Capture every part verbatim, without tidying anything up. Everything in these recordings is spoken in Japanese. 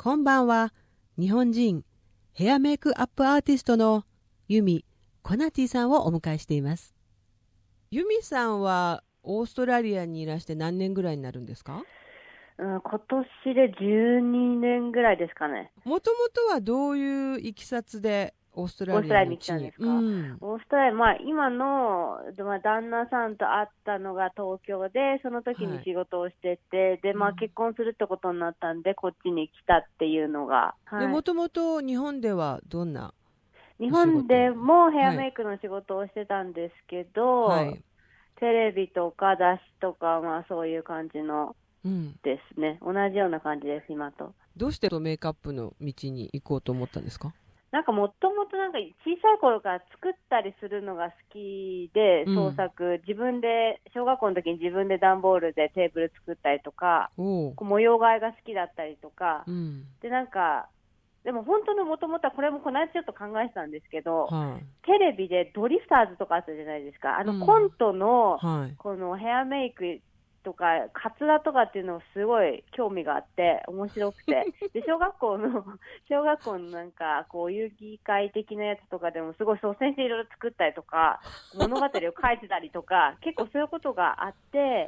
こんばんは。日本人ヘアメイクアップアーティストのユミ・コナティさんをお迎えしています。ユミさんはオーストラリアにいらして何年ぐらいになるんですか？ うん、今年でじゅうにねんぐらいですかね。 もともとはどういういきさつでオーストラリアオーストラリアに来の地に？ たんですか？ うん、 オーストラリア、まあ今の、まあ、旦那さんと会ったのが東京で、その時にはい。 仕事をしてて、で、まあうん、 結婚するってことになったんで、こっちに来たっていうのが、 で、 はい。 もともと日本ではどんな日お仕本で事を？ もヘアはい。 メイクの仕事をしてたんですけど、 はい。 テレビとか雑誌とか、まあそういう感じのうん。 ですね。同じような感じです、今と。 どうしてメイクアップの道に行こうと思ったんですか？ なんかもともとなんか小さい頃から作ったりするのが好きで、 うん。 創作、自分で、小学校の時に自分で段ボールでテーブル作ったりとか、 おう。 こう模様替えが好きだったりとか、 うん。 でなんか、でも本当のもともとはこれもこの間ちょっと考えてたんですけど、 はい。 テレビでドリフターズとかあったじゃないですか。あうん。 のコントのはい。 このヘアメイクとかカツラとかっていうのをすごい興味があって面白くて、で小学校の小学校のなんかこう遊戯会的なやつとかでもすごい率先していろいろ作ったりとか物語を書いてたりとか結構そういうことがあって、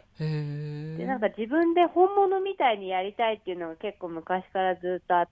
へえ。 でなんか自分で本物みたいにやりたいっていうのが結構昔からずっとあって、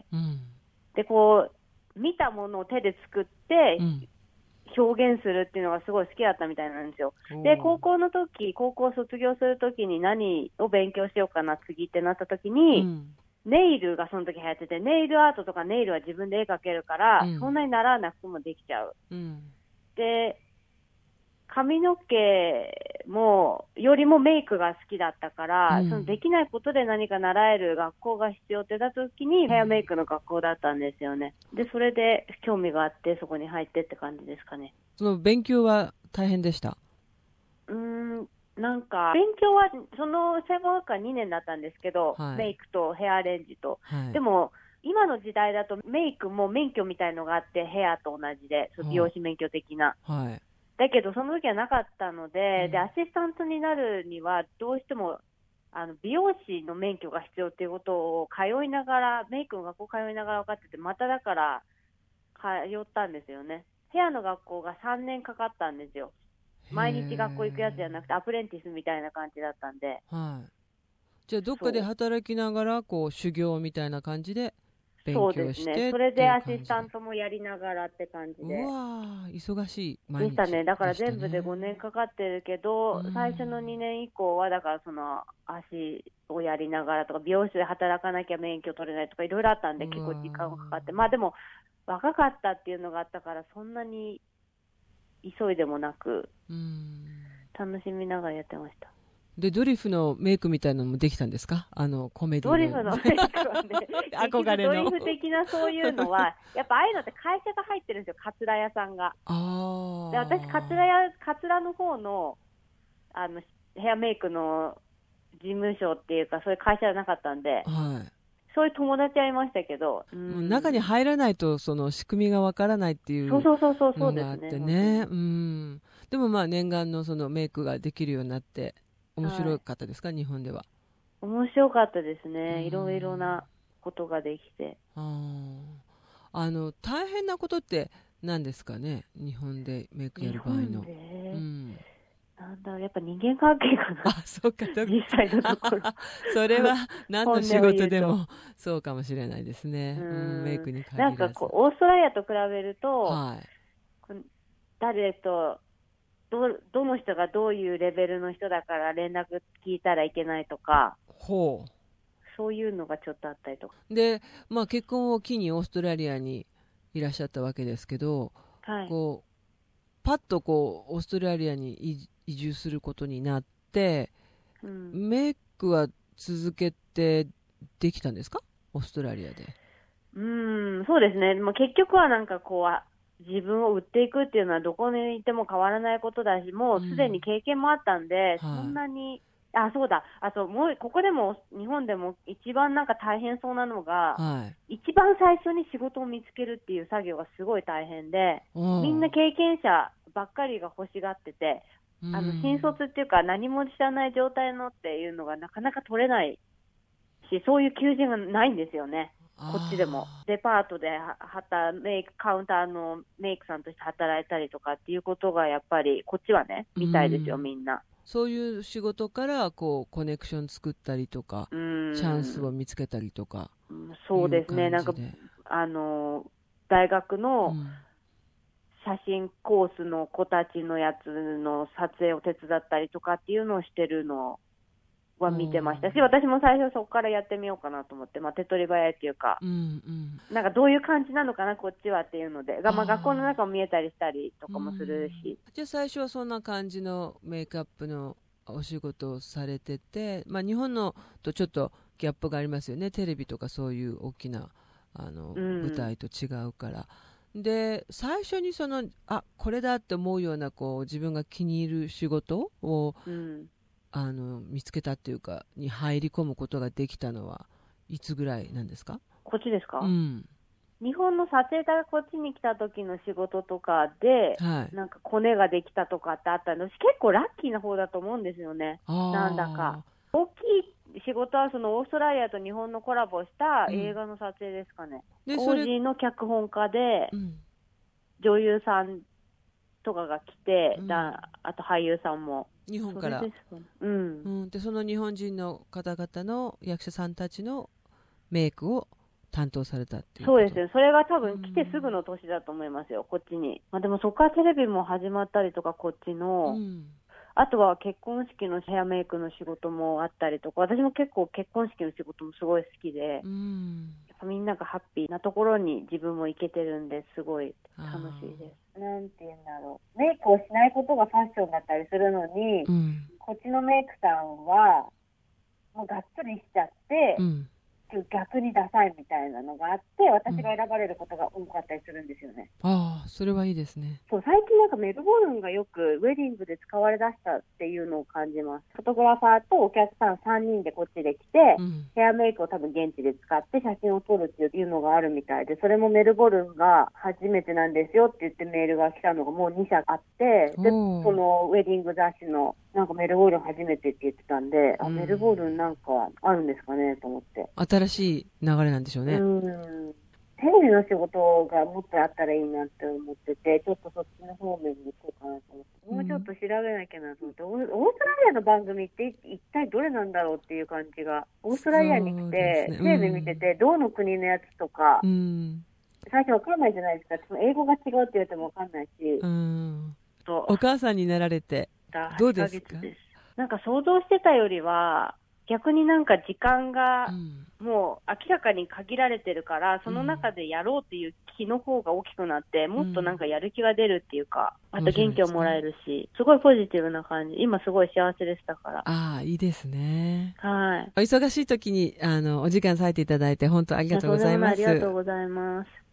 うん。 でこう見たものを手で作ってうん。 表現するっていうのがすごい好きだったみたいなんですよ。で、 おう。 高校の時、高校を卒業する時に何を勉強しようかな次ってなった時に、 うん。 ネイルがその時流行ってて、ネイルアートとかネイルは自分で絵描けるから、そんうん。 なに習わなくてもできちゃう。 うん。 で、髪の毛も、よりもメイクが好きだったかうら、そのでん。 きないことで何か習える学校が必要ってなった時に、ヘアメイクの学校だったんですよね。で、それで興味があって、そこに入ってって感じですかね。 その勉強は大変でした？ うーん、なんか、勉強は、その専門学科にねんだったんですけど、 はい。 メイクとヘアアレンジと。 はい。 でも、今の時代だとメイクも免許みたいのがあって、ヘアと同じで、そう美容は師免許的な。 あ。はい。 だけど、その時はなかったので、で、 うん。 アシスタントになるには、どうしても、あの、美容師の免許が必要っていうことを通いながら、メイクの学校通いながら分かってて、まただから、通ったんですよね。ヘアの学校がさんねんかかったんですよ。 へ毎日学校行くやつじゃなくて、 え。 アプレンティスみたいな感じだったんで、 はい。じゃあどっかでそう、 働きながらこう修行みたいな感じで勉そうですね。 強してっそれていうでアシ感じで。 スタントもやりながらって感じうで。 わー、忙しい毎日でしたね。だかでしたら全部でごねんね。 かかってるけうど、最初のん。 にねん以降は、だからその足をやりながらとか、美容室で働かなきゃ免許取れないとか、いろいろあったんで、 うわ結構時間がかかって。 ー。 まあでも、若かったっていうのがあったから、そんなに急いでもなく、 うん。 楽しみながらやってました。 で、ドリフのメイクみたいなのもできたんですか？あの、コメディの。 ドリフのメイクはね、結局ドリ憧れの。 フ的なそういうのは、やっぱああいうのって会社が入ってるんですよ、カツラ屋さんが。で、私、カツラあ屋、カツラの方の、あの、ヘアメイクの事務所っていうか、そういう会社じゃなかったんで、 あ。はい。 そういう友達はいましたけど、うもう中にん。 入らないとその仕組みがわからないっていうそうそうそうそうそのがあっうですね、 てね。 本当に。 うん。でもまあ念願のそのメイクができるようになって面白はい。 かったですか、日本では？ 面白かったですうね。いろいろん。 なことができて。 ああ。あの、大変なことって何ですかね、日本でメイクや日る場合の？ 本で、 うん。 なんだろう、やっぱ人間関係かあ、 な。 そうか、と実際のところ。 それは何の本仕音を言うと。 事でもそうかもしれないですうね。うん、メイーん。 クになんかこう、 限らず。 オーストラリアと比べると、 はい。 こう誰と、ど、どの人がどういうレベルの人だから連絡聞いたらいけないとか、 ほそういうのがちょっとあったりとか。 う。で、まあ結婚を機にオーストラリアにいらっしゃったわけですけど、 はい。 こう、パッとこう、オーストラリアに移移住することになって、 うん。 メイクは続けてできたんですか？オーストラリアで。 うーん、そうですね。まあ、結局はなんかこう、あ自分を売っていくっていうのはどこにいても変わらないことだし、もうすでにうん。 経験もあったんで、そんはなに、あ、そうだ。あと、もう、ここでも、日本でも一番なんか大変そうなのい。 が、 はい。 一番最初に仕事を見つけるっていう作業がすごい大変で、 うん。 みんな経験者ばっかりが欲しがってて、 うあの、新ん。 卒っていうか何も知らない状態のっていうのがなかなか取れないし、そういう求人がないんですよね。 こっちでもデパートで働メイクカウンターのメイクさんとして働いたりとかっていうことがやっぱりこっちはねみたいですよ、みんな。 そういう仕事からこうコネクション作ったりとか、チャンスを見つけたりとか。 そうですね、なんかあの大学の写真コースの子たちのやつの撮影を手伝ったりとかっていうのをしてるのは見てましたし、私も最初そこからやってみようかなと思って、まあ、手っ取り早いっていうか、うんうん、なんかどういう感じなのかなこっちはっていうので、まあ、学校の中も見えたりしたりとかもするし、 じゃあ最初はそんな感じのメイクアップのお仕事をされてて、まあ、日本のとちょっとギャップがありますよね、テレビとかそういう大きなあの、うん、舞台と違うから。で最初にそのあこれだって思うようなこう自分が気に入る仕事を、うん、あの見つけたっていうかに入り込むことができたのはいつぐらいなんですか？ こっちですか？ うん、 日本の撮影隊がこっちに来た時の仕事とかで、はい、なんかコネができたとかってあったの、結構ラッキーな方だと思うんですよね。なんだか大きい仕事はそのオーストラリアと日本のコラボした映画の撮影ですかね。でオージーの脚本家で、うん、女優さんとかが来て、うん、だあと俳優さんも日本からそ、うんうん、でその日本人の方々の役者さんたちのメイクを担当されたっていうこと。 そうですよ。それが多分来てすぐの年だと思いますよ、こっちに。まあ、でもそこからテレビも始まったりとかこっちの、うん、あとは結婚式のヘアメイクの仕事もあったりとか、私も結構結婚式の仕事もすごい好きで、うん、やっぱみんながハッピーなところに自分も行けてるんですごい楽しいです。なんて言うんだろう、メイクをしないことがファッションだったりするのに、うん、こっちのメイクさんはもうがっつりしちゃって、うん、逆にダサいみたいなのがあって私が選ばれることが多かったりするんですよね、 うん、ああそれはいいですね。 そう最近なんかメルボルンがよくウェディングで使われだしたっていうのを感じます。フォトグラファーとお客さんさんにんでこっちで来て、うん、ヘアメイクを多分現地で使って写真を撮るっていうのがあるみたいで、それもメルボルンが初めてなんですよって言ってメールが来たのがもうにしゃあって、でそのウェディング雑誌のなんかメルボルン初めてって言ってたんで、あ、メルボルンなんかあるんですかねと思って。 新しい流れなんでしょうね。 うんテレビの仕事がもっとあったらいいなって思ってて、ちょっとそっちの方面に行こうかなと思って、もうちょっと調べなきゃなと思って、うん、オーストラリアの番組って一体どれなんだろうっていう感じが、オーストラリアに来て、ね、テレビ見てて、どの国のやつとか、うん、最初わかんないじゃないですか。英語が違うって言われてもわかんないし、うん、 お母さんになられてどうですか？ なんか想像してたよりは逆になんか時間がもう明らかに限られてるから、うん、その中でやろうっていう気の方が大きくなって、うん、もっとなんかやる気が出るっていうか、あと元気をもらえるし、すごいポジティブな感じ。今すごい幸せでしたから。 ああいいですね。 はい。 お忙しい時にあのお時間割いていただいて本当ありがとうございます。 ありがとうございます。